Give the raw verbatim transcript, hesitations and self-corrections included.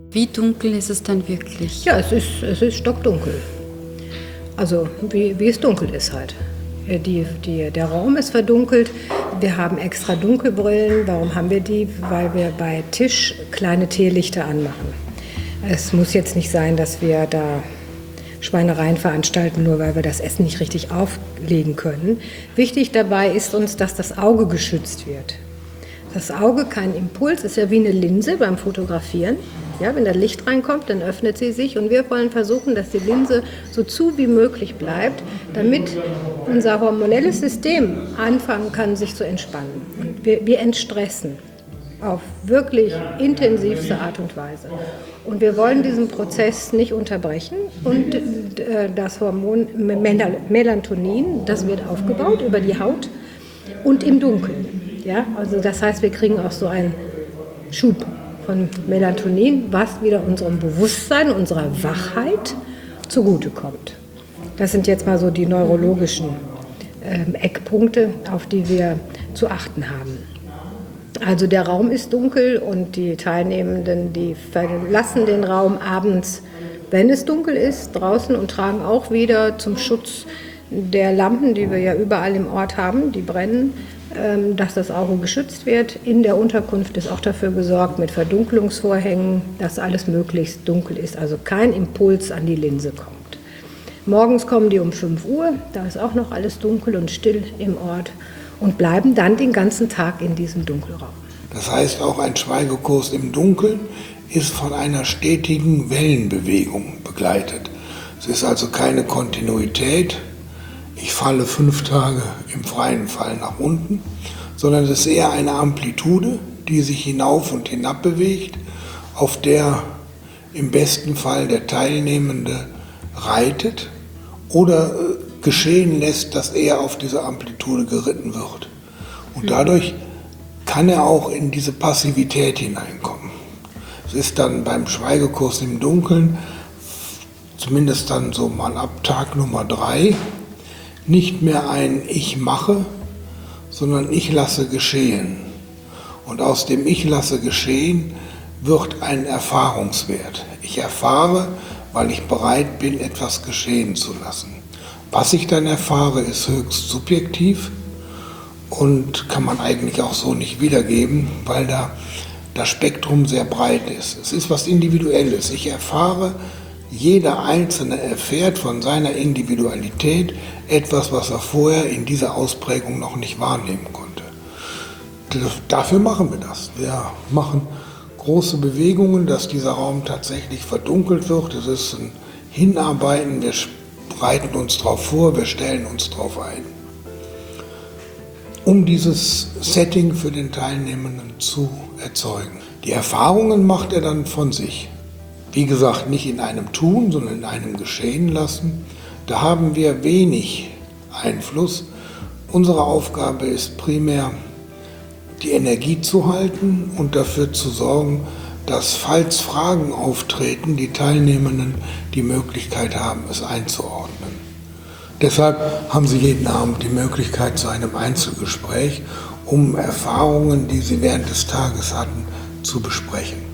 Wie dunkel ist es dann wirklich? Ja, es ist, es ist stockdunkel. Also wie, wie es dunkel ist halt. Die, die, der Raum ist verdunkelt. Wir haben extra Dunkelbrillen. Warum haben wir die? Weil wir bei Tisch kleine Teelichter anmachen. Es muss jetzt nicht sein, dass wir da Schweinereien veranstalten, nur weil wir das Essen nicht richtig auflegen können. Wichtig dabei ist uns, dass das Auge geschützt wird. Das Auge kein Impuls, ist ja wie eine Linse beim Fotografieren. Ja, wenn da Licht reinkommt, dann öffnet sie sich und wir wollen versuchen, dass die Linse so zu wie möglich bleibt, damit unser hormonelles System anfangen kann, sich zu entspannen. Und wir, wir entstressen auf wirklich intensivste Art und Weise. Und wir wollen diesen Prozess nicht unterbrechen und äh, das Hormon Melatonin, das wird aufgebaut über die Haut und im Dunkeln. Ja, also das heißt, wir kriegen auch so einen Schub von Melatonin, was wieder unserem Bewusstsein, unserer Wachheit zugutekommt. Das sind jetzt mal so die neurologischen ähm, Eckpunkte, auf die wir zu achten haben. Also der Raum ist dunkel und die Teilnehmenden, die verlassen den Raum abends, wenn es dunkel ist, draußen und tragen auch wieder zum Schutz der Lampen, die wir ja überall im Ort haben, die brennen, dass das Auge geschützt wird. In der Unterkunft ist auch dafür gesorgt mit Verdunkelungsvorhängen, dass alles möglichst dunkel ist, also kein Impuls an die Linse kommt. Morgens kommen die um fünf Uhr, da ist auch noch alles dunkel und still im Ort und bleiben dann den ganzen Tag in diesem Dunkelraum. Das heißt, auch ein Schweigekurs im Dunkeln ist von einer stetigen Wellenbewegung begleitet. Es ist also keine Kontinuität, ich falle fünf Tage im freien Fall nach unten, sondern es ist eher eine Amplitude, die sich hinauf und hinab bewegt, auf der im besten Fall der Teilnehmende reitet oder geschehen lässt, dass er auf diese Amplitude geritten wird. Und dadurch kann er auch in diese Passivität hineinkommen. Es ist dann beim Schweigekurs im Dunkeln, zumindest dann so mal ab Tag Nummer drei, nicht mehr ein Ich mache, sondern ich lasse geschehen. Und aus dem Ich lasse geschehen wird ein Erfahrungswert. Ich erfahre, weil ich bereit bin, etwas geschehen zu lassen. Was ich dann erfahre, ist höchst subjektiv und kann man eigentlich auch so nicht wiedergeben, weil da das Spektrum sehr breit ist. Es ist was Individuelles. Ich erfahre, jeder Einzelne erfährt von seiner Individualität etwas, was er vorher in dieser Ausprägung noch nicht wahrnehmen konnte. Dafür machen wir das. Wir machen große Bewegungen, dass dieser Raum tatsächlich verdunkelt wird. Es ist ein Hinarbeiten, wir bereiten uns darauf vor, wir stellen uns darauf ein, um dieses Setting für den Teilnehmenden zu erzeugen. Die Erfahrungen macht er dann von sich. Wie gesagt, nicht in einem Tun, sondern in einem Geschehen lassen. Da haben wir wenig Einfluss. Unsere Aufgabe ist primär, die Energie zu halten und dafür zu sorgen, dass, falls Fragen auftreten, die Teilnehmenden die Möglichkeit haben, es einzuordnen. Deshalb haben Sie jeden Abend die Möglichkeit zu einem Einzelgespräch, um Erfahrungen, die Sie während des Tages hatten, zu besprechen.